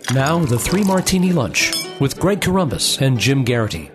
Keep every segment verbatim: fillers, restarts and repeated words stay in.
Now, the Three Martini Lunch with Greg Corombos and Jim Garrity.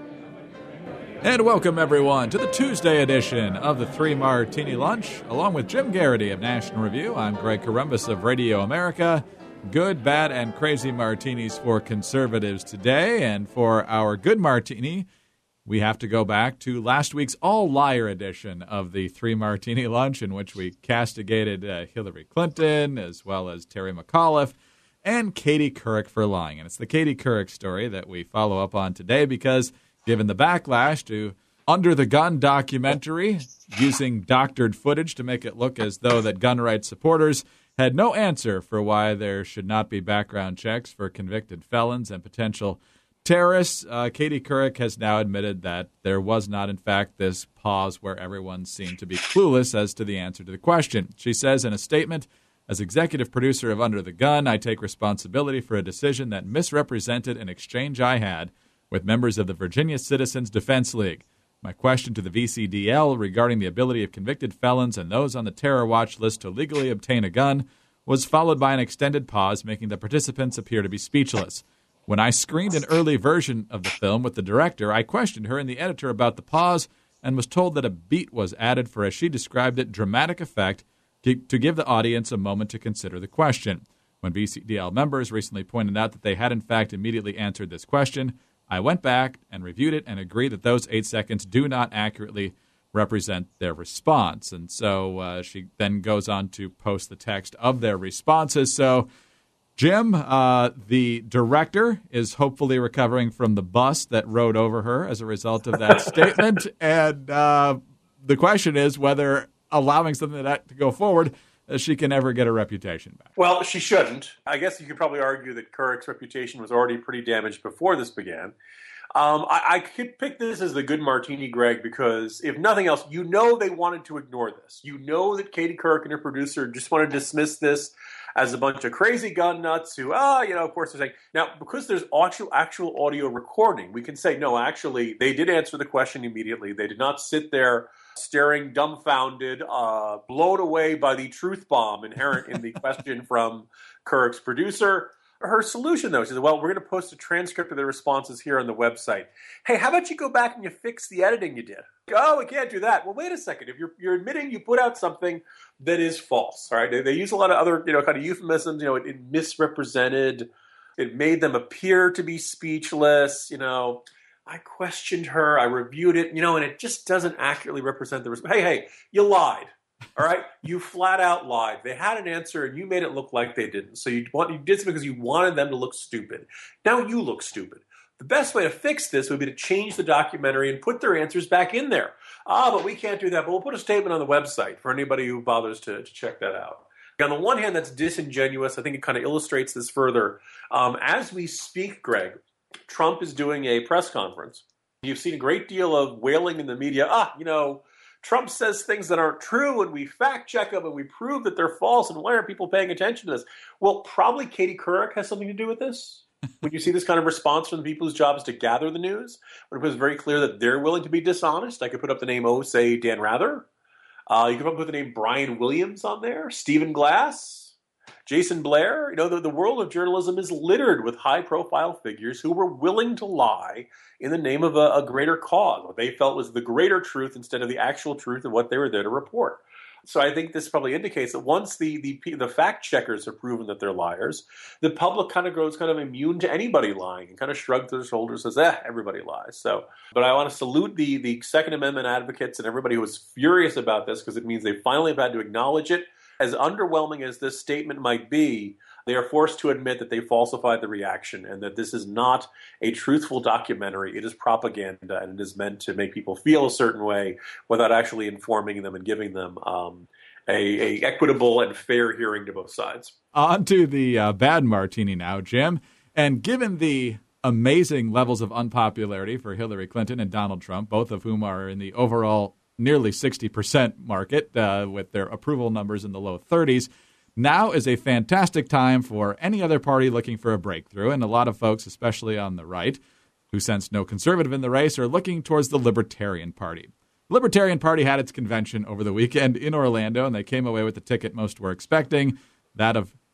And welcome, everyone, to the Tuesday edition of the Three Martini Lunch. Along with Jim Garrity of National Review, I'm Greg Corombos of Radio America. Good, bad, and crazy martinis for conservatives today. And for our good martini, we have to go back to last week's all-liar edition of the Three Martini Lunch, in which we castigated uh, Hillary Clinton, as well as Terry McAuliffe, and Katie Couric for lying. And it's the Katie Couric story that we follow up on today because, given the backlash to Under the Gun documentary, using doctored footage to make it look as though that gun rights supporters had no answer for why there should not be background checks for convicted felons and potential terrorists, uh, Katie Couric has now admitted that there was not, in fact, this pause where everyone seemed to be clueless as to the answer to the question. She says in a statement, "As executive producer of Under the Gun, I take responsibility for a decision that misrepresented an exchange I had with members of the Virginia Citizens Defense League. My question to the V C D L regarding the ability of convicted felons and those on the terror watch list to legally obtain a gun was followed by an extended pause, making the participants appear to be speechless. When I screened an early version of the film with the director, I questioned her and the editor about the pause and was told that a beat was added for, as she described it, dramatic effect to, to give the audience a moment to consider the question. When V C D L members recently pointed out that they had in fact immediately answered this question, I went back and reviewed it and agreed that those eight seconds do not accurately represent their response." And so uh, she then goes on to post the text of their responses. So, Jim, uh, the director is hopefully recovering from the bus that rode over her as a result of that statement. And uh, the question is whether allowing something like that to go forward, uh, she can ever get her reputation back. Well, she shouldn't. I guess you could probably argue that Couric's reputation was already pretty damaged before this began. Um, I, I could pick this as the good martini, Greg, because if nothing else, you know they wanted to ignore this. You know that Katie Couric and her producer just want to dismiss this as a bunch of crazy gun nuts who, ah, you know, of course they're saying. Now, because there's actual, actual audio recording, we can say, no, actually, they did answer the question immediately. They did not sit there staring dumbfounded, uh, blown away by the truth bomb inherent in the question from Couric's producer. Her solution, though, she said, well, we're going to post a transcript of the responses here on the website. Hey, how about you go back and you fix the editing you did? Oh, we can't do that. Well, wait a second. If you're you're admitting you put out something that is false, all right? They, they use a lot of other, you know, kind of euphemisms. You know, it, it misrepresented. It made them appear to be speechless. You know, I questioned her. I reviewed it. You know, and it just doesn't accurately represent the response. Hey, hey, you lied. All right, you flat out lied. They had an answer, and you made it look like they didn't. So you want you did it because you wanted them to look stupid. Now you look stupid. The best way to fix this would be to change the documentary and put their answers back in there. Ah, but we can't do that. But we'll put a statement on the website for anybody who bothers to, to check that out. On the one hand, that's disingenuous. I think it kind of illustrates this further. Um, as we speak, Greg, Trump is doing a press conference. You've seen a great deal of wailing in the media. Ah, you know, Trump says things that aren't true, and we fact check them, and we prove that they're false, and why aren't people paying attention to this? Well, probably Katie Couric has something to do with this. When you see this kind of response from the people whose job is to gather the news, when it was very clear that they're willing to be dishonest, I could put up the name, oh, say, Dan Rather. Uh, you could put the name Brian Williams on there, Stephen Glass, Jason Blair. You know, the, the world of journalism is littered with high-profile figures who were willing to lie in the name of a, a greater cause, what they felt was the greater truth instead of the actual truth of what they were there to report. So I think this probably indicates that once the, the the fact checkers have proven that they're liars, the public kind of grows kind of immune to anybody lying and kind of shrugs their shoulders and says, eh, everybody lies. So, but I want to salute the, the Second Amendment advocates and everybody who was furious about this because it means they finally have had to acknowledge it. As underwhelming as this statement might be, they are forced to admit that they falsified the reaction and that this is not a truthful documentary. It is propaganda, and it is meant to make people feel a certain way without actually informing them and giving them um, a, a equitable and fair hearing to both sides. On to the uh, bad martini now, Jim. And given the amazing levels of unpopularity for Hillary Clinton and Donald Trump, both of whom are in the overall nearly sixty percent market uh, with their approval numbers in the low thirties, now is a fantastic time for any other party looking for a breakthrough. And a lot of folks, especially on the right, who sense no conservative in the race, are looking towards the Libertarian Party. The Libertarian Party had its convention over the weekend in Orlando, and they came away with the ticket most were expecting, that of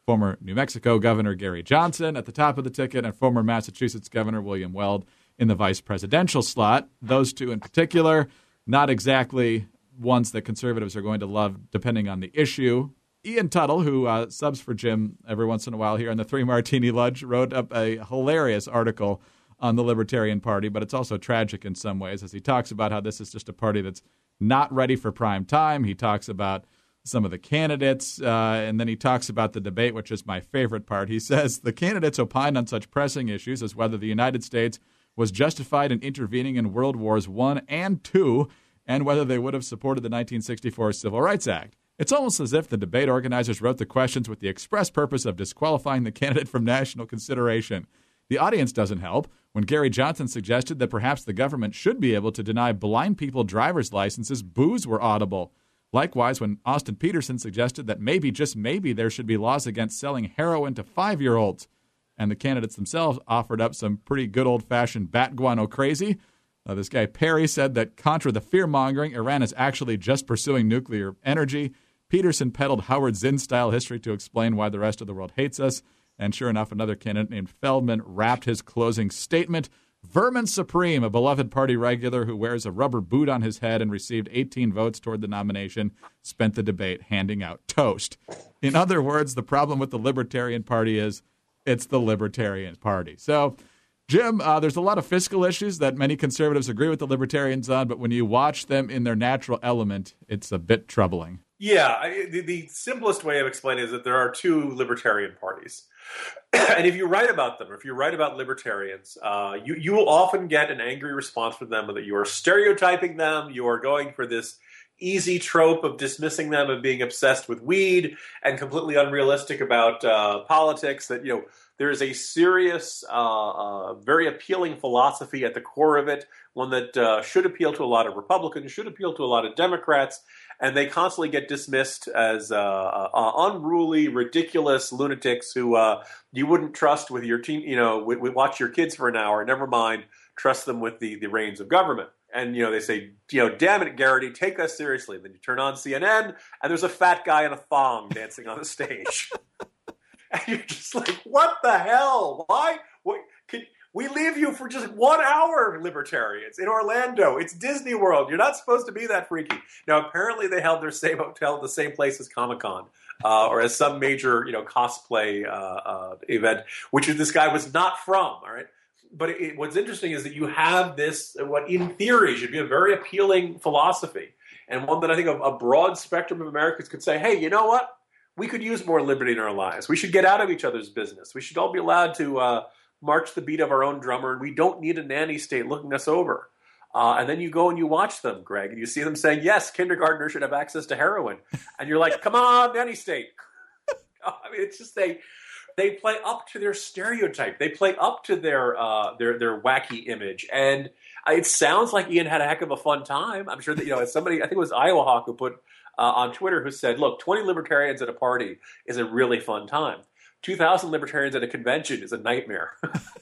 former New Mexico Governor Gary Johnson at the top of the ticket and former Massachusetts Governor William Weld in the vice presidential slot. Those two in particular, not exactly ones that conservatives are going to love depending on the issue. Ian Tuttle, who uh, subs for Jim every once in a while here on the Three Martini Lunch, wrote up a hilarious article on the Libertarian Party, but it's also tragic in some ways as he talks about how this is just a party that's not ready for prime time. He talks about some of the candidates, uh, and then he talks about the debate, which is my favorite part. He says, the candidates opined on such pressing issues as whether the United States was justified in intervening in World Wars One and Two, and whether they would have supported the nineteen sixty-four Civil Rights Act. It's almost as if the debate organizers wrote the questions with the express purpose of disqualifying the candidate from national consideration. The audience doesn't help when Gary Johnson suggested that perhaps the government should be able to deny blind people driver's licenses. Boos were audible. Likewise, when Austin Petersen suggested that maybe, just maybe, there should be laws against selling heroin to five-year-olds. And the candidates themselves offered up some pretty good old-fashioned bat guano crazy. Uh, this guy Perry said that contra the fear-mongering, Iran is actually just pursuing nuclear energy. Peterson peddled Howard Zinn-style history to explain why the rest of the world hates us. And sure enough, another candidate named Feldman wrapped his closing statement. Vermin Supreme, a beloved party regular who wears a rubber boot on his head and received eighteen votes toward the nomination, spent the debate handing out toast. In other words, the problem with the Libertarian Party is it's the Libertarian Party. So, Jim, uh, there's a lot of fiscal issues that many conservatives agree with the Libertarians on, but when you watch them in their natural element, it's a bit troubling. Yeah, I, the, the simplest way of explaining it is that there are two libertarian parties. And if you write about them, or if you write about libertarians, uh, you, you will often get an angry response from them that you are stereotyping them, you are going for this easy trope of dismissing them and being obsessed with weed and completely unrealistic about uh, politics, that, you know, there is a serious, uh, uh, very appealing philosophy at the core of it, one that uh, should appeal to a lot of Republicans, should appeal to a lot of Democrats, and they constantly get dismissed as uh, uh, unruly, ridiculous lunatics who uh, you wouldn't trust with your team. You know, we, we watch your kids for an hour. Never mind, trust them with the, the reins of government. And you know, they say, you know, damn it, Garrity, take us seriously. And then you turn on C N N, and there's a fat guy in a thong dancing on the stage, and you're just like, what the hell? Why? What? Can, We leave you for just one hour, libertarians, in Orlando. It's Disney World. You're not supposed to be that freaky. Now, apparently they held their same hotel at the same place as Comic-Con, uh, or as some major, you know, cosplay uh, uh, event, which this guy was not from, all right? But it, what's interesting is that you have this, what in theory should be a very appealing philosophy, and one that I think a, a broad spectrum of Americans could say, hey, you know what? We could use more liberty in our lives. We should get out of each other's business. We should all be allowed to uh, march the beat of our own drummer, and we don't need a nanny state looking us over. Uh, and then you go and you watch them, Greg, and you see them saying, yes, kindergartners should have access to heroin. And you're like, come on, nanny state. I mean, it's just they they play up to their stereotype. They play up to their uh, their their wacky image. And it sounds like Ian had a heck of a fun time. I'm sure that, you know, as somebody, I think it was Iowa Hawk who put uh, on Twitter, who said, look, twenty libertarians at a party is a really fun time. two thousand libertarians at a convention is a nightmare.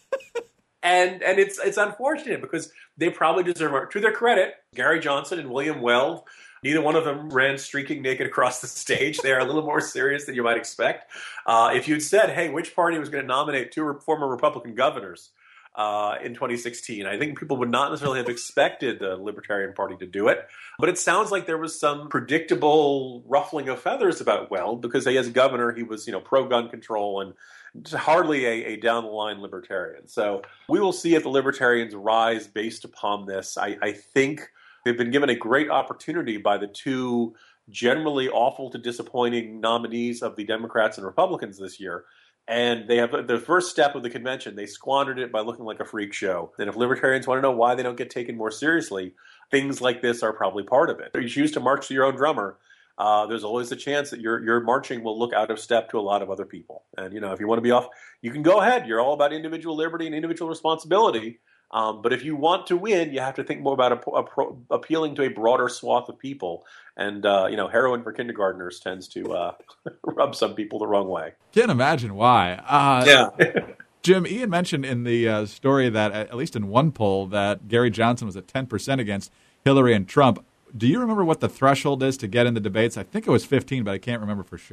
and and it's it's unfortunate because they probably deserve, to their credit, Gary Johnson and William Weld, neither one of them ran streaking naked across the stage. They are a little more serious than you might expect. Uh, if you'd said, hey, which party was going to nominate two re- former Republican governors uh, in twenty sixteen, I think people would not necessarily have expected the Libertarian Party to do it. But it sounds like there was some predictable ruffling of feathers about Weld because he, as governor, he was, you know, pro-gun control and hardly a, a down-the-line libertarian. So we will see if the libertarians rise based upon this. I, I think they've been given a great opportunity by the two generally awful to disappointing nominees of the Democrats and Republicans this year. And they have the first step of the convention. They squandered it by looking like a freak show. And if libertarians want to know why they don't get taken more seriously, things like this are probably part of it. If you choose to march to your own drummer, uh, there's always a chance that your your marching will look out of step to a lot of other people. And, you know, if you want to be off, you can go ahead. You're all about individual liberty and individual responsibility. Um, but if you want to win, you have to think more about a, a pro, appealing to a broader swath of people. And, uh, you know, heroin for kindergartners tends to uh, rub some people the wrong way. Can't imagine why. Uh, yeah. Jim, Ian mentioned in the uh, story that, at least in one poll, that Gary Johnson was at ten percent against Hillary and Trump. Do you remember what the threshold is to get in the debates? I think it was fifteen, but I can't remember for sure.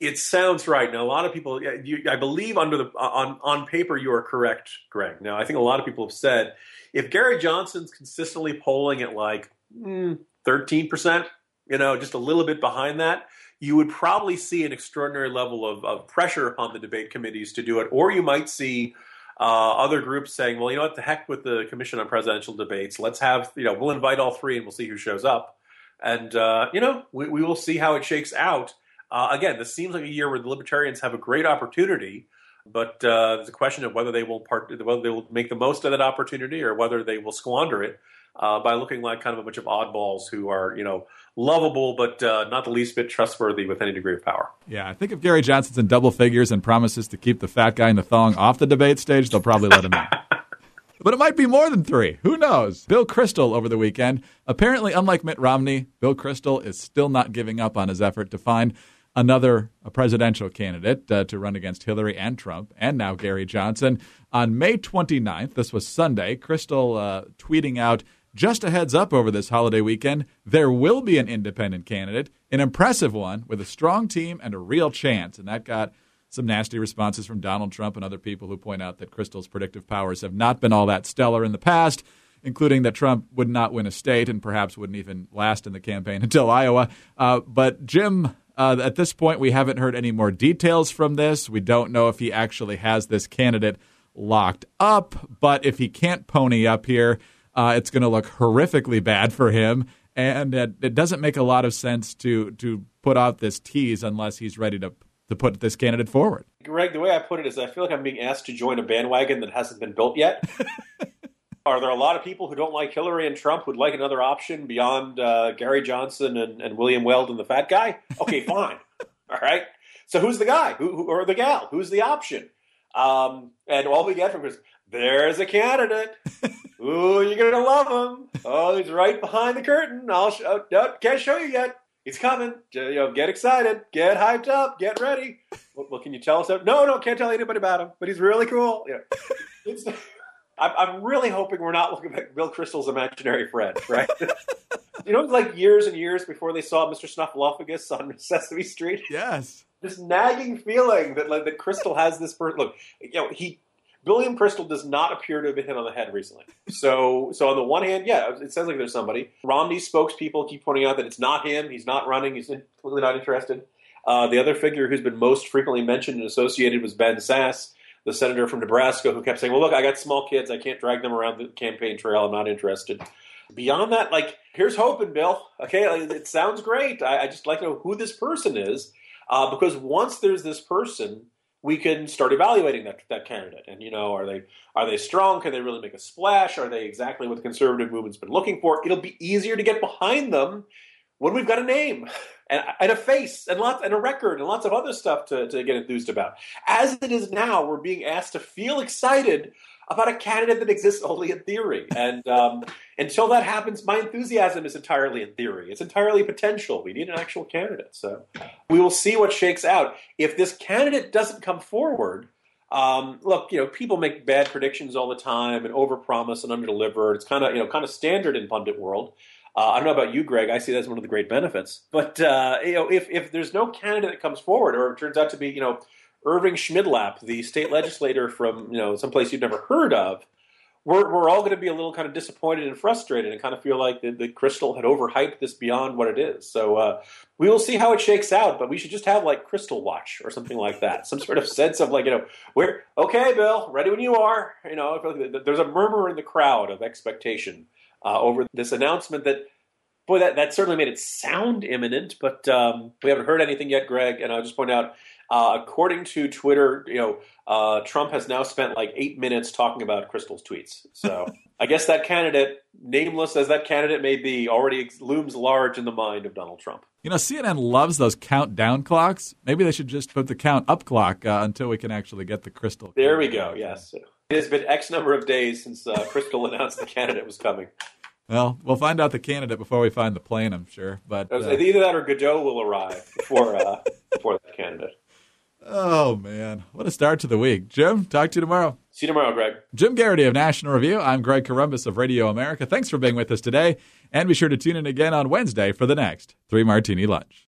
It sounds right. Now, a lot of people, you, I believe under the on, on paper, you are correct, Greg. Now, I think a lot of people have said, if Gary Johnson's consistently polling at like mm, thirteen percent, you know, just a little bit behind that, you would probably see an extraordinary level of, of pressure upon the debate committees to do it. Or you might see uh, other groups saying, well, you know what, the heck with the Commission on Presidential Debates. Let's have, you know, we'll invite all three and we'll see who shows up. And, uh, you know, we, we will see how it shakes out. Uh, again, this seems like a year where the Libertarians have a great opportunity, but uh, there's a question of whether they will part, whether they will make the most of that opportunity or whether they will squander it uh, by looking like kind of a bunch of oddballs who are, you know, lovable but uh, not the least bit trustworthy with any degree of power. Yeah, I think if Gary Johnson's in double figures and promises to keep the fat guy in the thong off the debate stage, they'll probably let him in. But it might be more than three. Who knows? Bill Kristol over the weekend. Apparently, unlike Mitt Romney, Bill Kristol is still not giving up on his effort to find another a presidential candidate uh, to run against Hillary and Trump, and now Gary Johnson. On May twenty-ninth, this was Sunday, Kristol uh, tweeting out, just a heads up over this holiday weekend, there will be an independent candidate, an impressive one, with a strong team and a real chance. And that got some nasty responses from Donald Trump and other people who point out that Kristol's predictive powers have not been all that stellar in the past, including that Trump would not win a state and perhaps wouldn't even last in the campaign until Iowa. Uh, but Jim, uh, at this point, we haven't heard any more details from this. We don't know if he actually has this candidate locked up. But if he can't pony up here, uh, it's going to look horrifically bad for him. And it, it doesn't make a lot of sense to to put out this tease unless he's ready to to put this candidate forward. Greg, the way I put it is I feel like I'm being asked to join a bandwagon that hasn't been built yet. Are there a lot of people who don't like Hillary and Trump who'd like another option beyond uh, Gary Johnson and, and William Weld and the fat guy? Okay, fine. All right. So who's the guy who, who or the gal? Who's the option? Um, and all we get from is, there's a candidate. Ooh, you're going to love him. Oh, he's right behind the curtain. I'll show, no, can't show you yet. He's coming. You know, get excited. Get hyped up. Get ready. Well, well can you tell us? That? No, no, can't tell anybody about him. But he's really cool. Yeah. It's, I'm, I'm really hoping we're not looking at Bill Kristol's imaginary friend, right? You know, like years and years before they saw Mister Snuffleupagus on Sesame Street. Yes. This nagging feeling that like that Kristol has this person. Look, you know, he. William Kristol does not appear to have been hit on the head recently. So so on the one hand, yeah, it sounds like there's somebody. Romney's spokespeople keep pointing out that it's not him. He's not running. He's completely not interested. Uh, the other figure who's been most frequently mentioned and associated was Ben Sasse, the senator from Nebraska, who kept saying, well, look, I got small kids. I can't drag them around the campaign trail. I'm not interested. Beyond that, like, here's hoping, Bill. Okay, it sounds great. I, I just like to know who this person is, uh, because once there's this person, we can start evaluating that that candidate. And, you know, are they are they strong? Can they really make a splash? Are they exactly what the conservative movement's been looking for? It'll be easier to get behind them when we've got a name and, and a face and lots and a record and lots of other stuff to, to get enthused about. As it is now, we're being asked to feel excited about a candidate that exists only in theory. And um, until that happens, my enthusiasm is entirely in theory. It's entirely potential. We need an actual candidate. So we will see what shakes out. If this candidate doesn't come forward, um, look, you know, people make bad predictions all the time and overpromise and underdeliver. It's kind of, you know, kind of standard in pundit world. Uh, I don't know about you, Greg. I see that as one of the great benefits. But uh, you know, if if there's no candidate that comes forward, or it turns out to be, you know, Irving Schmidlap, the state legislator from, you know, someplace you've never heard of, we're we're all going to be a little kind of disappointed and frustrated and kind of feel like the, the Kristol had overhyped this beyond what it is. So uh, we will see how it shakes out, but we should just have like Kristol Watch or something like that. Some sort of sense of like, you know, we're okay, Bill, ready when you are. You know, I feel like there's a murmur in the crowd of expectation uh, over this announcement that, boy, that, that certainly made it sound imminent, but um, we haven't heard anything yet, Greg. And I'll just point out, Uh, according to Twitter, you know, uh, Trump has now spent like eight minutes talking about Kristol's tweets. So I guess that candidate, nameless as that candidate may be, already looms large in the mind of Donald Trump. You know, C N N loves those countdown clocks. Maybe they should just put the count up clock uh, until we can actually get the Kristol. There we go, yes. It has been X number of days since uh, Kristol announced the candidate was coming. Well, we'll find out the candidate before we find the plane, I'm sure. But uh, either that or Godot will arrive before uh, before that candidate. Oh, man. What a start to the week. Jim, talk to you tomorrow. See you tomorrow, Greg. Jim Garrity of National Review. I'm Greg Corombos of Radio America. Thanks for being with us today. And be sure to tune in again on Wednesday for the next Three Martini Lunch.